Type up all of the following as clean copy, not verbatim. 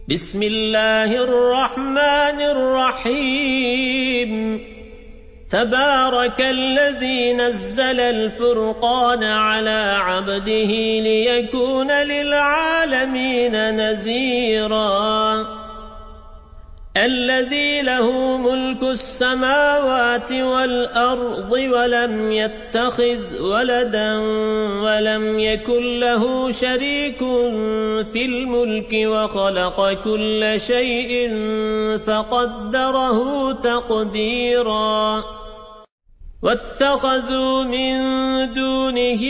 بسم الله الرحمن الرحيم تبارك الذي نزل الفرقان على عبده ليكون للعالمين نذيرا الذي له ملك السماوات والأرض ولم يتخذ ولدا ولم يكن له شريك في الملك وخلق كل شيء فقدره تقديرا واتخذوا من دونه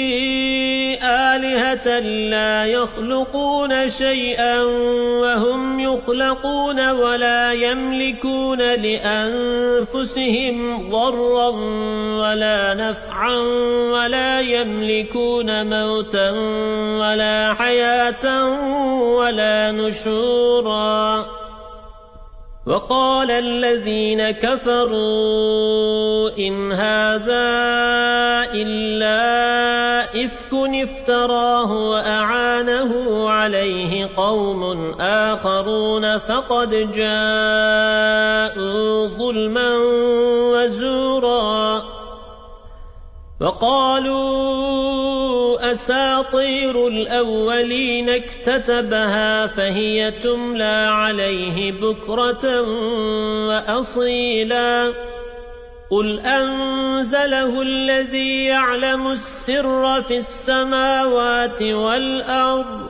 آلهة لا يخلقون شيئا وهم يخلقون ولا يملكون لأنفسهم ضرا ولا نفعا ولا يملكون موتا ولا حياة ولا نشورا وقال الذين كفروا إن هذا إلا إفك افتراه وأعانه عليه قوم آخرون فقد جاءوا ظلما وزورا وقالوا أساطير الأولين اكتتبها فهي تملى عليه بكرة وأصيلا قل أنزله الذي يعلم السر في السماوات والأرض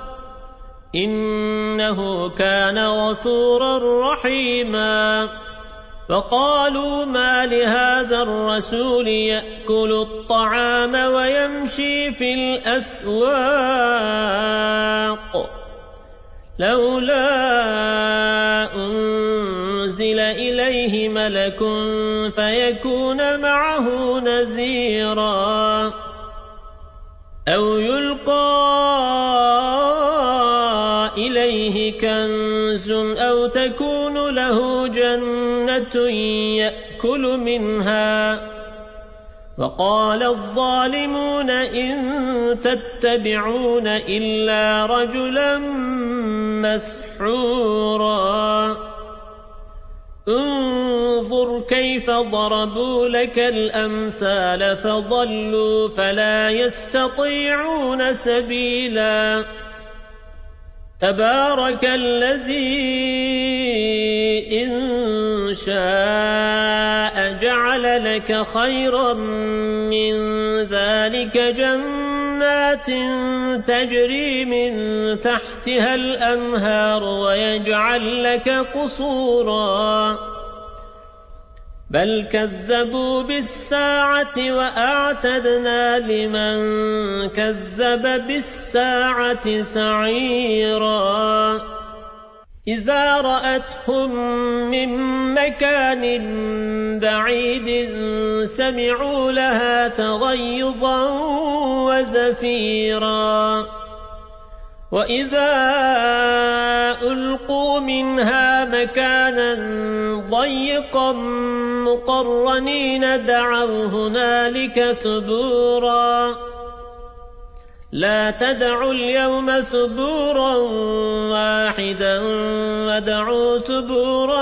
إنه كان غفورا رحيما وقالوا ما لهذا الرسول يأكل الطعام ويمشي في الأسواق لولا أنزل إليه ملك فيكون معه نذيرا أو يلقى إليه كنز أو تكون له جنة يأكل منها وقال الظالمون إن تتبعون إلا رجلا مسحورا انظر كيف ضربوا لك الأمثال فضلوا فلا يستطيعون سبيلا تبارك الذي إن شاء جعل لك خيرا من ذلك جنات تجري من تحتها الأنهار ويجعل لك قصورا بل كذبوا بالساعة وأعتدنا لمن كذب بالساعة سعيرا إذا رأتهم من مكان بعيد سمعوا لها تغيظا وزفيرا وإذا ألقوا منها مكانا ضيقا مقرنين دعوا هنالك ثبورا لا تدعوا اليوم ثبورا واحدا ودعوا ثبورا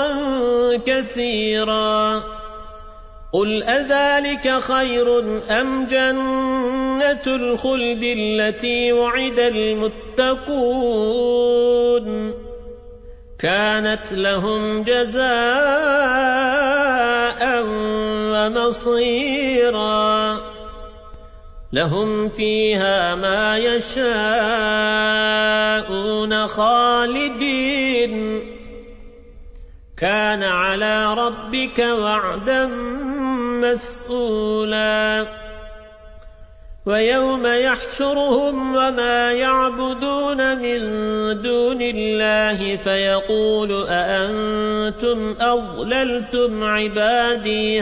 كثيرا قل أذلك خير أم جنة الخلد التي وعد المتقون كانت لهم جزاء ومصيرا لهم فيها ما يشاءون خالدين كان على ربك وعدا مسئولا ويوم يحشرهم وما يعبدون من دون الله فيقول أأنتم أضللتم عبادي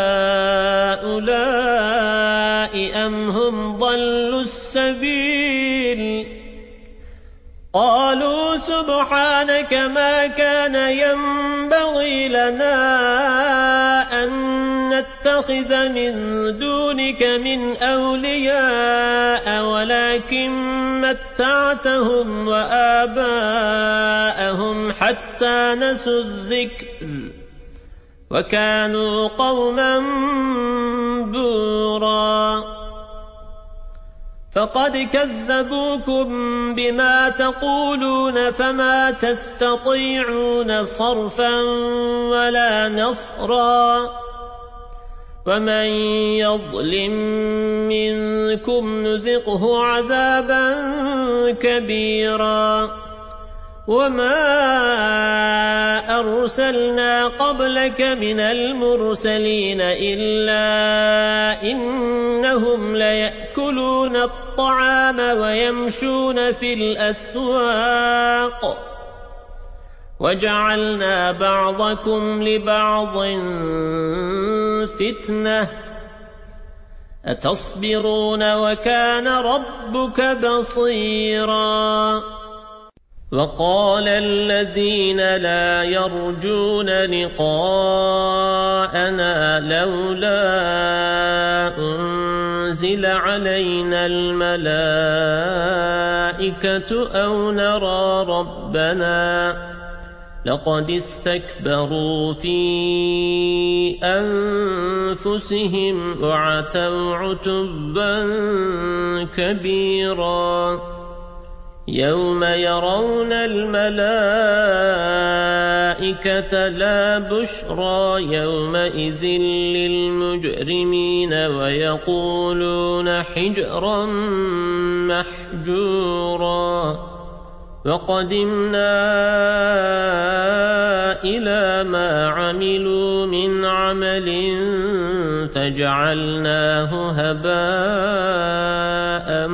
هؤلاء أم هم ضلوا السبيل قالوا سبحانك ما كان ينبغي لنا أن نتخذ من دونك من أولياء ولكن متعتهم وآباءهم أنساهم حتى نسوا الذكر وكانوا قوما بورا فقد كذبوكم بما تقولون فما تستطيعون صرفا ولا نصرا ومن يظلم منكم نذقه عذابا كبيرا وما أرسلنا قبلك من المرسلين إلا إنهم ليأكلون الطعام ويمشون في الأسواق وجعلنا بعضكم لبعض فتنة أتصبرون وكان ربك بصيرا وقال الذين لا يرجون لقاءنا لولا أنزل علينا الملائكة أو نرى ربنا لقد استكبروا في أنفسهم وعتوا عتبا كبيرا يوم يرون الملائكة لا بشرى يومئذ للمجرمين ويقولون حجرا محجورا وقدمنا إلى ما عملوا من عمل فجعلناه هباء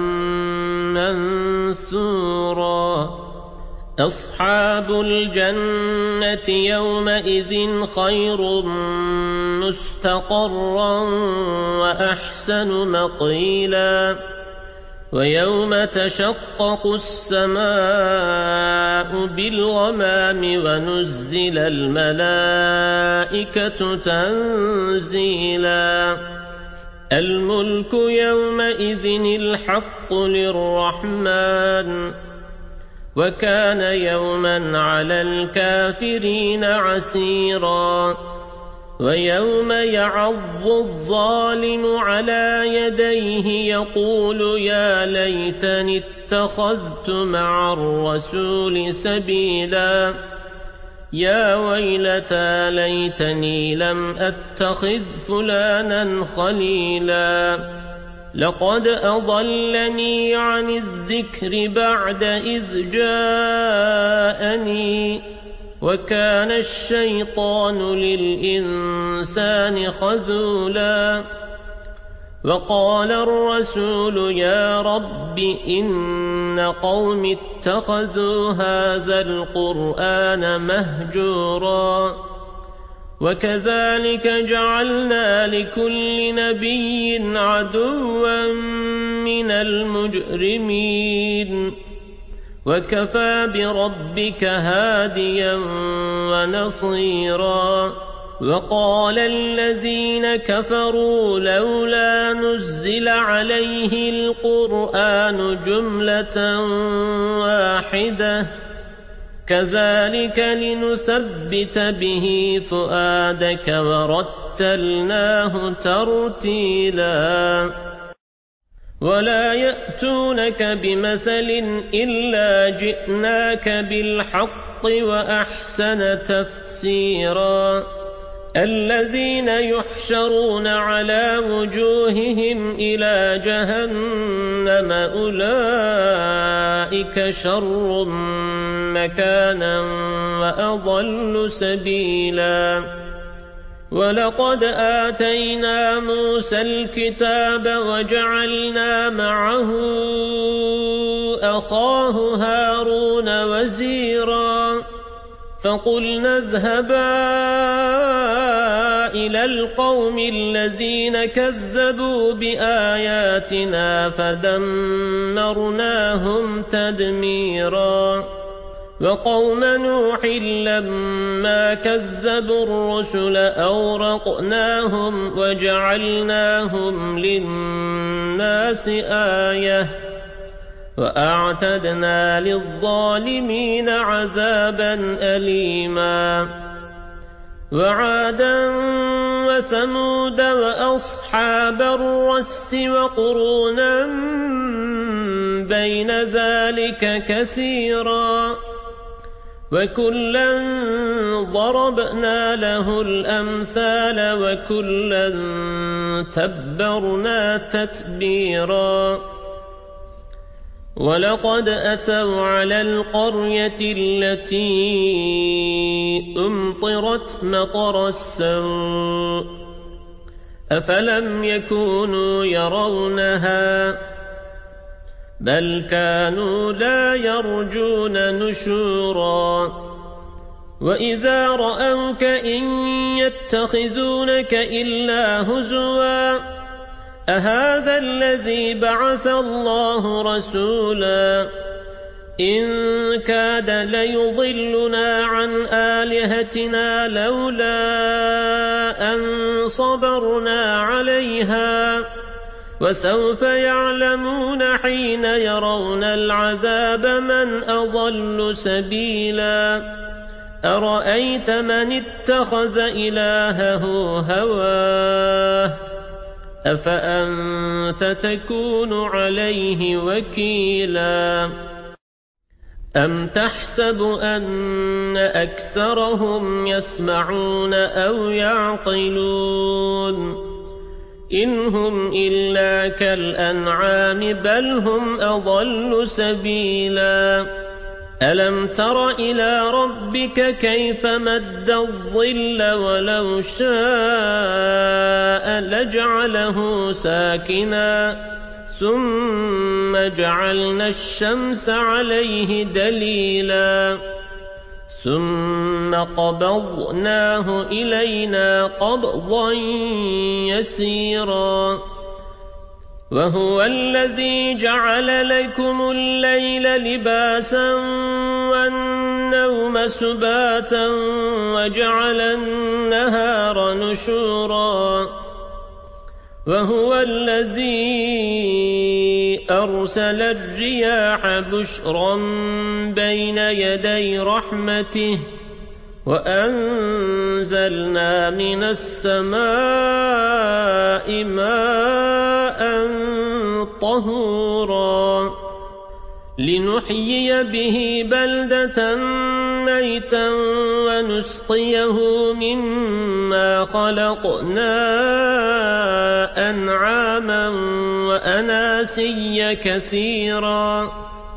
منثورا أصحاب الجنة يومئذ خير مستقرا وأحسن مقيلا ويوم تشقق السماء بالغمام ونزل الملائكة تنزيلا الملك يومئذ الحق للرحمن وكان يوما على الكافرين عسيرا ويوم يعض الظالم على يديه يقول يا ليتني اتخذت مع الرسول سبيلا يا ويلتى ليتني لم أتخذ فلانا خليلا لقد أضلني عن الذكر بعد إذ جاءني وكان الشيطان للإنسان خذولا وقال الرسول يا رب إن قوم اتخذوا هذا القرآن مهجورا وكذلك جعلنا لكل نبي عدوا من المجرمين وكفى بربك هاديا ونصيرا وقال الذين كفروا لولا نزل عليه القرآن جملة واحدة كذلك لنثبت به فؤادك ورتلناه ترتيلا ولا يأتونك بمثل إلا جئناك بالحق وأحسن تفسيرا الذين يحشرون على وجوههم إلى جهنم أولئك شر مكانا وأضل سبيلا ولقد آتينا موسى الكتاب وجعلنا معه أخاه هارون وزيرا فقلنا اذهبا إلى القوم الذين كذبوا بآياتنا فدمرناهم تدميرا وقوم نوح لما كذبوا الرسل أورقناهم وجعلناهم للناس آية وأعتدنا للظالمين عذابا أليما وعادا وثمود وأصحاب الرس وقرونا بين ذلك كثيرا وكلا ضربنا له الأمثال وكلا تبرنا تتبيرا ولقد أتوا على القرية التي أمطرت مطر السوء أفلم يكونوا يرونها بل كانوا لا يرجون نشورا وإذا رأوك إن يتخذونك إلا هزوا أهذا الذي بعث الله رسولا إن كاد ليضلنا عن آلهتنا لولا أن صبرنا عليها وسوف يعلمون حين يرون العذاب من أضل سبيلا أرأيت من اتخذ إلهه هواه أفأنت تكون عليه وكيلا أم تحسب أن أكثرهم يسمعون أو يعقلون إن هم إلا كالأنعام بل هم أضل سبيلا ألم تر إلى ربك كيف مد الظل ولو شاء لجعله ساكنا ثم جعلنا الشمس عليه دليلا ثم قبضناه إلينا قبضا يسيرا وهو الذي جعل لكم الليل لباسا والنوم سباتا وجعل النهار نشورا وهو الذي أرسل الرياح بشرا بين يدي رحمته وأنزلنا من السماء ماء طهورا لنحيي به بلدة ميتا ونسقيه مما خلقنا أنعاما وأناسيا كثيرا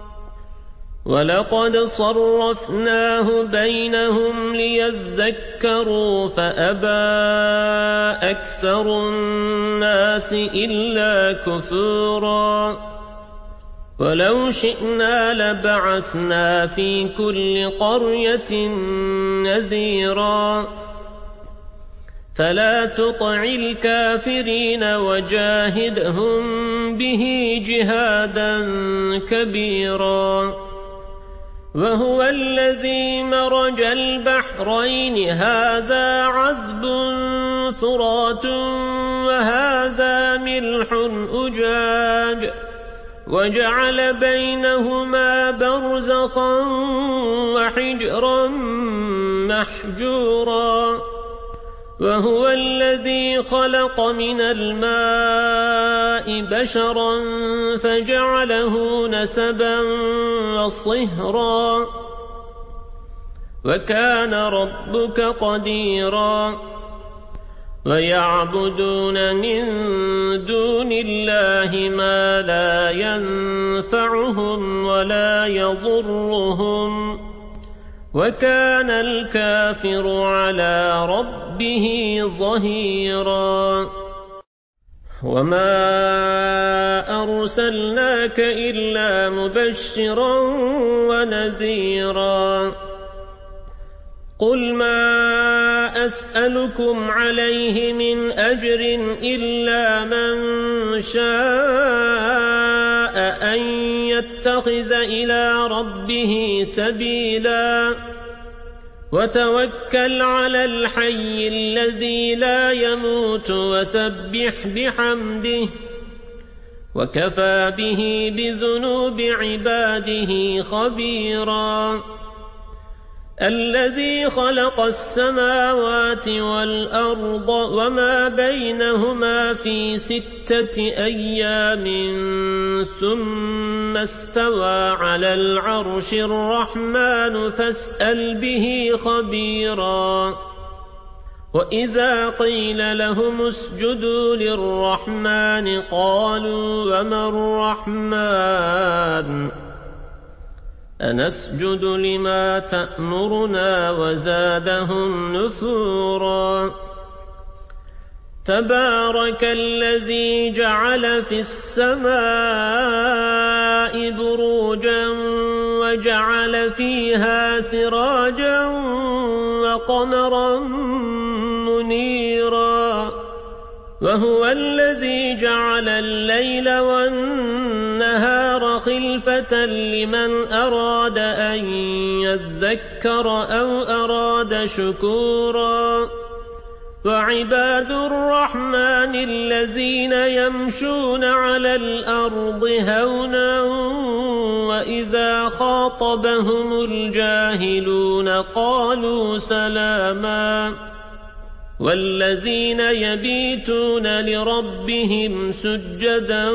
ولقد صرفناه بينهم ليذكروا فأبى أكثر الناس إلا كفورا ولو شئنا لبعثنا في كل قرية نذيرا فلا تطع الكافرين وجاهدهم به جهادا كبيرا وهو الذي مرج البحرين هذا عذب فرات وهذا ملح أجاج وجعل بينهما برزخا وحجرا محجورا وهو الذي خلق من الماء بشرا فجعله نسبا وصهرا وكان ربك قديرا ويعبدون من دون الله ما لا ينفعهم ولا يضرهم وكان الكافر على ربه ظهيرا وما أرسلناك إلا مبشرا ونذيرا قل ما أسألكم عليه من أجر إلا من شاء أن يتخذ إلى ربه سبيلا وتوكل على الحي الذي لا يموت وسبح بحمده وكفى به بذنوب عباده خبيرا الذي خلق السماوات والأرض وما بينهما في 6 أيام ثم استوى على العرش الرحمن فاسأل به خبيرا وإذا قيل لهم اسجدوا للرحمن قالوا وما الرحمن أنسجد لما تأمرنا وزادهم نفورا تبارك الذي جعل في السماء بروجا وجعل فيها سراجا وقمرا منيرا وهو الذي جعل الليل والنهار خلفة لمن أراد أن يذكر أو أراد شكورا وعباد الرحمن الذين يمشون على الأرض هونا وإذا خاطبهم الجاهلون قالوا سلاما والذين يبيتون لربهم سجدا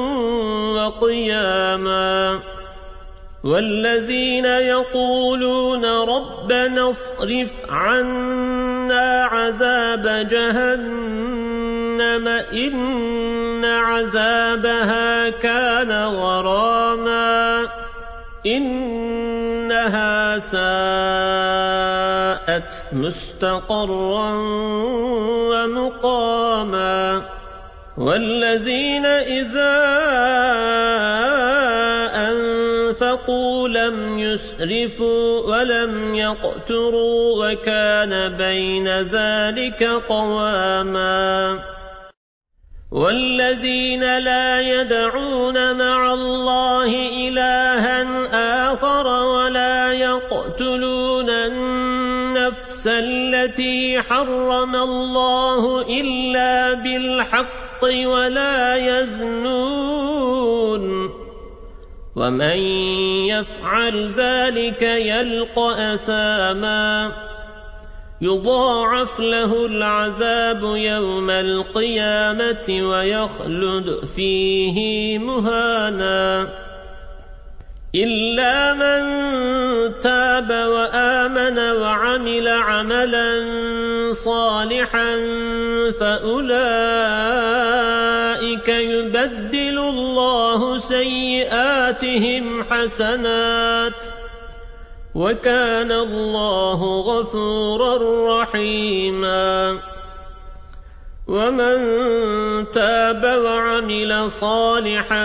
وقياما والذين يقولون ربنا اصرف عنا عذاب جهنم إن عذابها كان غراما إنها ساءت مستقرا ومقاما والذين إذا أنفقوا لم يسرفوا ولم يقتروا وكان بين ذلك قواما والذين لا يدعون مع الله إلها آخر ولا يقتلون النفس التي حرم الله إلا بالحق ولا يزنون ومن يفعل ذلك يلقى أثاما يضاعف له العذاب يوم القيامة ويخلد فيه مهانا إلا من تاب وآمن وعمل عملا صالحا فأولئك يبدل الله سيئاتهم حسنات وكان الله غفورا رحيما ومن تاب وعمل صالحا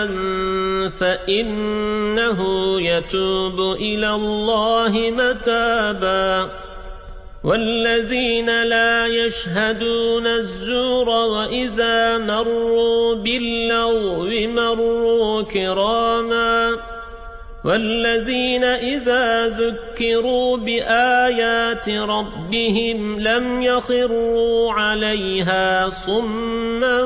فإنه يتوب إلى الله متابا والذين لا يشهدون الزور وإذا مروا باللغو مروا كراما والذين إذا ذكروا بآيات ربهم لم يخروا عليها صما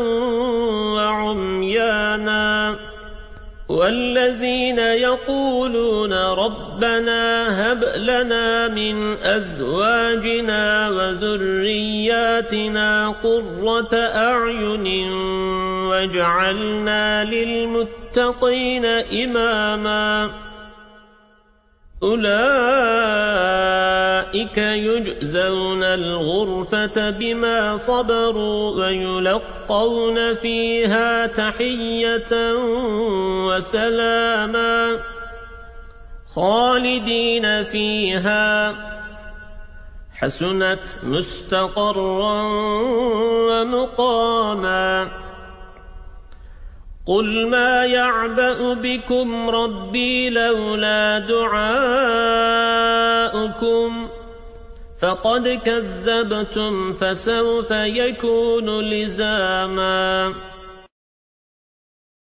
وعميانا والذين يقولون ربنا هب لنا من أزواجنا وذرياتنا قرة أعين واجعلنا للمتقين إماما أولئك يجزون الغرفة بما صبروا ويلقون فيها تحية وسلاما خالدين فيها حسنت مستقرا ومقاما قل ما يعبأ بكم ربي لولا دعاؤكم فقد كذبتم فسوف يكون لزاما